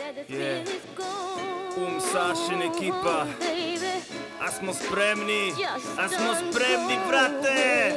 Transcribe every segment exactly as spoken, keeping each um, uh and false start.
Je Um, Sašin ekipa. A smo spremni? A smo spremni, brate?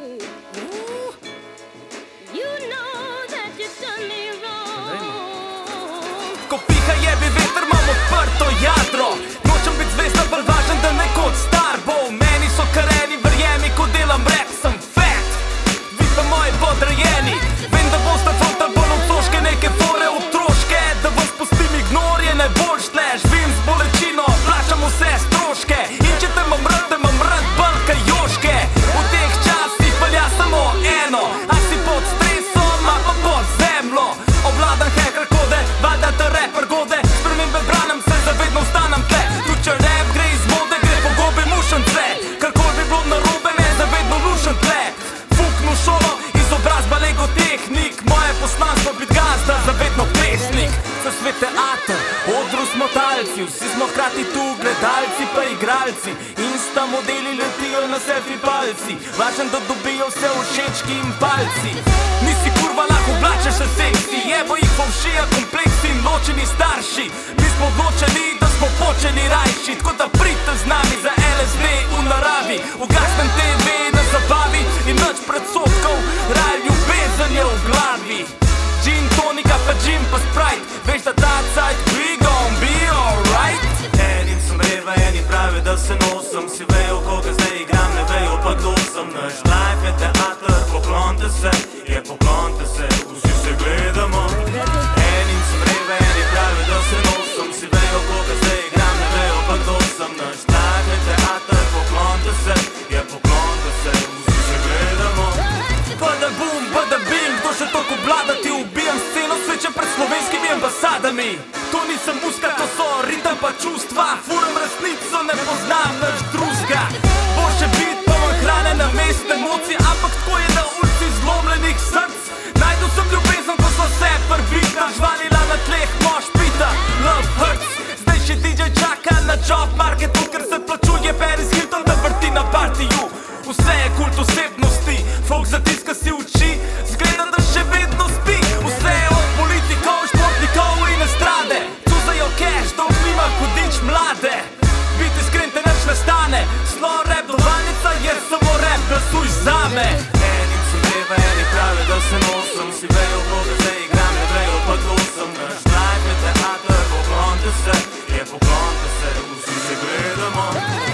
Ko piha jebi veter, imam odprto jadro. Nočem biti zvezda, bolj važen, da ne kot star bo. Meni so kareni, verjemi, ko delam rap, sem fat. Vi pa moji podrejeni. Vem, da boste fota bolj obtožke, neke fore otroške. Da vas pustim ignor, je najboljš tle. Živim z bolečino, plačam vse stroške. In če te imam rad, te imam rad bolj kaj joške. V teh časih velja samo eno. A si pod stresom, a pa pod zemljo. Obvladam hacker kode, valjda te rapper gode. Spremembe branem se, zavedno ostanem tle. Tu če rap gre iz mode, gre po gobi mušen tle. Karkoli bi bilo narobe, me zavedno lušen tle. Fuknu šolo, izobrazba lego tehnik. Moje poslanstvo bit gazda, zavedno pesnik. Za svet teater, odru smo talci. Vsi smo hkrati tu gledalci pa igralci. Insta modeli letijo na selfie palci. Važen, da dobijo vse všečki in palci. Nisi kurva, lahko oblačeš se seksi. Jebo jih povšija kompleksi in ločeni starši. Mi smo odločeni, da smo počeli rajši. Tako da pridite z nami za L S D v naravi. Ugasnem te ve na zabavi in nič predsotkov. Raj ljubezen je v glavi. Gin, tonika pa gin pa Sprite. Veš da ta cajt, we gon' be alright. Enim sem reva, eni pravi, da se nosim. Si vejo, koga zdaj igram, ne vejo pa kdo sem. Naš life je teater, poklonite se. Je poklonite se, vsi se gledamo. Enim sem reva, eni pravi, da se nosim. Si vejo, koga zdaj igram, ne vejo pa kdo sem. Naš life je teater, poklonite se. Je poklonite se, vsi se gledamo. Bada boom, bada bim, kdo še toliko vlada, ti ubijam sceno, svečem pred slovenskimi ambasadami. To nisem muska, to so ritem pa čustva. Furam resnico, ne poznam nič drugega. Boljše bit, poln hrane na mest emocij. Ampak tako je na ulici zlomljenih src. Najdu sem ljubezen, ko so se prvita. Žvalila na tleh, mož pita, love hurts. Zdaj še D J čaka na job marketu, ker se plačuje Paris Hilton, da vrti na partiju. Vse je kult osebnosti, folk zatiska si oči, zgleda, da še vedno spi. Vse je od politikov, športnikov in estrade. Cuzajo cash, dolg nima hudič mlade. Biti iskren te nič ne stane. Slo rap dovalnica je samo rap, glasuj zame. Enim sem reva, eni pravi, da se nosim. Si vejo, koga zdaj igram, ne vejo pa kdo sem. Naš life je teater, poklonite se. Je poklonite se, vsi se gledamo.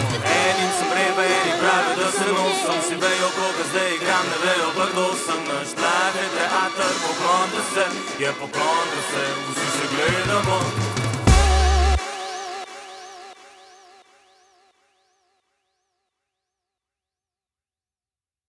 Enim sem reva, eni pravi, da se nosim. Si vejo, koga zdaj igram, ne vejo pa kdo sem. Naš life je teater, poklonite se. Je poklonite se, vsi se